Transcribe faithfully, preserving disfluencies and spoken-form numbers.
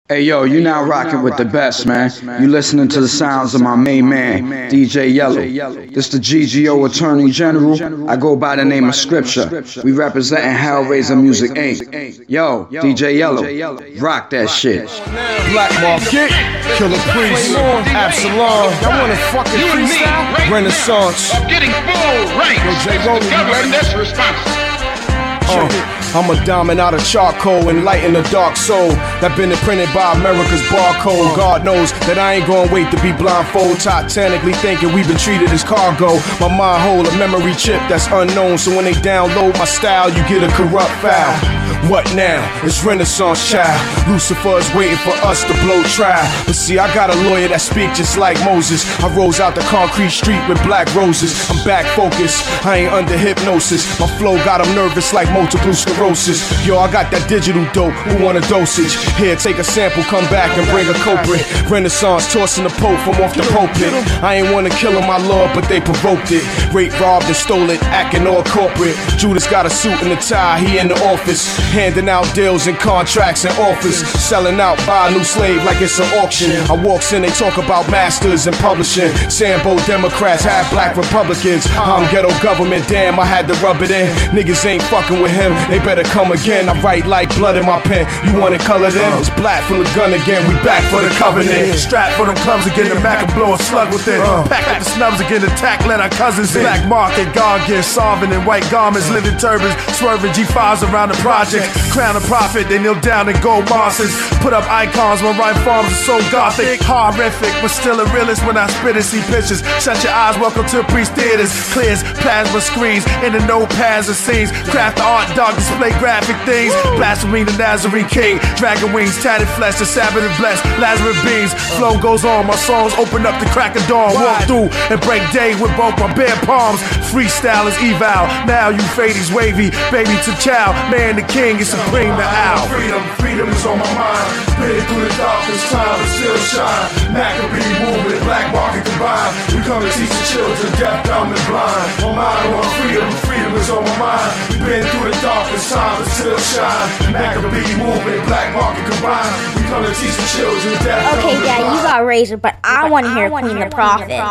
Hey yo, you now rocking with the best, man. You listening to the sounds of my main man, D J Yellow. This the G G O Attorney General. I go by the name of Scripture. We representing Hellraiser Music Incorporated. Yo, D J Yellow, rock that shit. Black Market, Killer Priest, Absalom. Y'all wanna fucking freestyle? Renaissance. Of getting full ranks. Yo, J. Roller, you ready? This response. Uh, I'm a diamond out of charcoal, enlighten the dark soul that been imprinted by America's barcode. God knows that I ain't gonna wait to be blindfold, titanically thinking we've been treated as cargo. My mind hold a memory chip that's unknown, so when they download my style, you get a corrupt file. What now? It's Renaissance, child. Lucifer's waiting for us to blow trial. But see, I got a lawyer that speak just like Moses. I rose out the concrete street with black roses. I'm back focused, I ain't under hypnosis. My flow got them nervous like multiple sclerosis. Yo, I got that digital dope, who want a dosage? Here, take a sample, come back and bring a culprit. Renaissance tossing the pope from off the pulpit. I ain't wanna kill him, my lord, but they provoked it. Raped, robbed, and stole it, acting all corporate. Judas got a suit and a tie, he in the office. Handing out deals and contracts and offers. Selling out, buy a new slave like it's an auction. I walks in, they talk about masters and publishing. Sambo Democrats, half black Republicans. I'm ghetto government, damn, I had to rub it in. Niggas ain't fucking with him, they better come again. I write like blood in my pen. You want it colored in? It's black from the gun again, we back for the covenant. Strap for them clubs and get the Mac and blow a slug with it. Pack up the snubs and get attacked, let our cousins in. Black market, God get solving in white garments, living turbans, swerving G fives around the project. Crown a prophet, they kneel down in gold mosses. Put up icons when rhyme farms are so gothic. Horrific, but still a realist when I spit and see pictures. Shut your eyes, welcome to Priest Theaters. Clears plasma screens, in the notepads and scenes. Craft the art, dog display graphic things. Blasphemy the Nazarene King. Dragon wings, tatted flesh, the Sabbath and blessed. Lazarus beans, flow goes on. My songs open up the crack of dawn. Walk through and break day with both my bare palms. Freestyle is eval. Now you fadies wavy, baby to child. Man the king is supreme to owl. Freedom, freedom is on my mind. Been through the darkest time and still shine. Maccabee movement, black market combined. We come to teach the children, deaf, dumb, and blind. My mind on freedom, freedom is on my mind. We've been through the darkest time and still shine. Maccabee movement, black market combined. We come to teach the children, deaf, dumb, and blind. Okay, Dad, you got Razor, but I want to hear Queen the Prophet.